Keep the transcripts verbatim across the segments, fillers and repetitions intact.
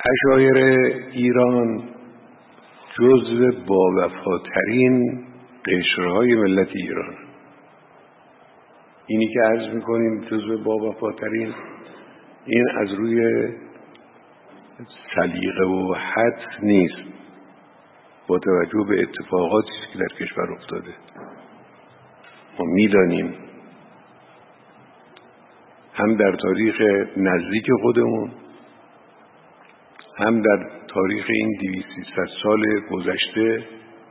عشایر ایران جزو باوفاترین قشرهای ملت ایران. اینی که عرض میکنیم جزو باوفاترین، این از روی سلیقه و حدس نیست، با توجه به اتفاقاتی که در کشور افتاده. ما میدانیم هم در تاریخ نزدیک خودمون، هم در تاریخ این دویست سیصد سال گذشته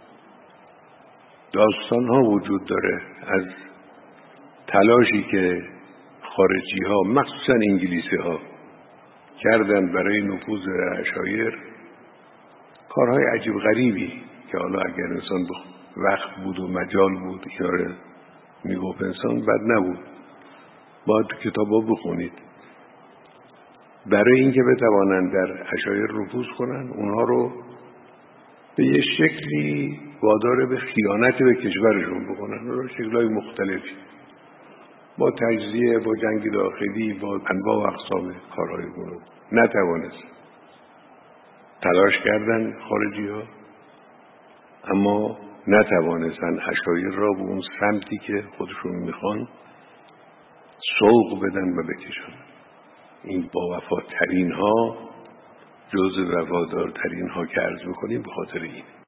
داستان ها وجود داره از تلاشی که خارجی ها مخصوصا انگلیسی ها کردن برای نفوذ عشایر، کارهای عجیب غریبی که حالا اگر انسان وقت بود و مجال بود اینا رو میگفت انسان بد نبود، باید تو کتابا بخونید برای اینکه بتوانند در عشایر نفوذ کنن، اونها رو به یه شکلی وادار به خیانت به کشورشون بکنن، رو شکل‌های مختلفی، با تجزیه، با جنگ داخلی، با انواع و اقسام کارهای گروه. نتوانست. تلاش کردن خارجی ها اما نتوانستن عشایر را به اون سمتی که خودشون میخوان سوق بدن و بکشن. این با وفاترین ها جزو وفادارترین ها که عرض میکنیم به خاطر این